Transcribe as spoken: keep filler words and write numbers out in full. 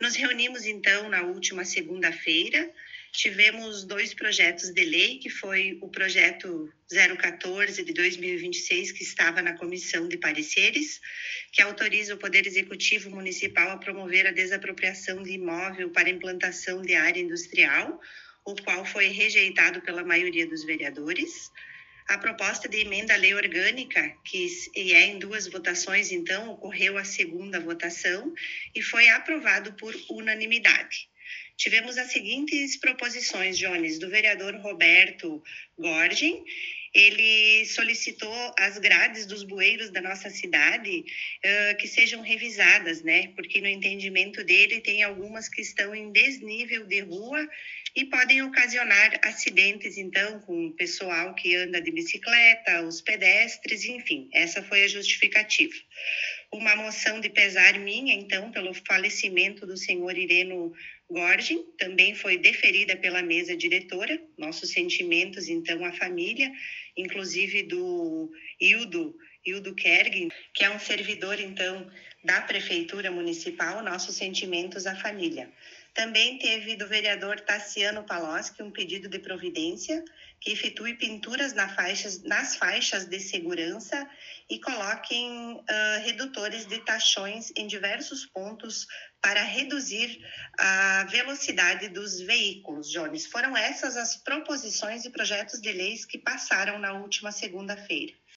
Nos reunimos, então, na última segunda-feira, tivemos dois projetos de lei, que foi o projeto zero quatorze de dois mil e vinte e seis, que estava na Comissão de Pareceres, que autoriza o Poder Executivo Municipal a promover a desapropriação de imóvel para implantação de área industrial, o qual foi rejeitado pela maioria dos vereadores. A proposta de emenda à lei orgânica, que é em duas votações, então, ocorreu a segunda votação e foi aprovado por unanimidade. Tivemos as seguintes proposições, Jones, do vereador Roberto Gorgin. Ele solicitou as grades dos bueiros da nossa cidade uh, que sejam revisadas, né? Porque no entendimento dele tem algumas que estão em desnível de rua e podem ocasionar acidentes, então, com o pessoal que anda de bicicleta, os pedestres, enfim, essa foi a justificativa. Uma moção de pesar minha, então, pelo falecimento do senhor Ireno Gorgin, também foi deferida pela mesa diretora. Nossos sentimentos, então, à família, inclusive do Hildo, Hildo Kerg, que é um servidor, então, da Prefeitura Municipal, nossos sentimentos à família. Também teve do vereador Tassiano Paloschi um pedido de providência que efetue pinturas nas faixas, nas faixas de segurança e coloquem uh, redutores de tachões em diversos pontos para reduzir a velocidade dos veículos. Jones, foram essas as proposições e projetos de leis que passaram na última segunda-feira.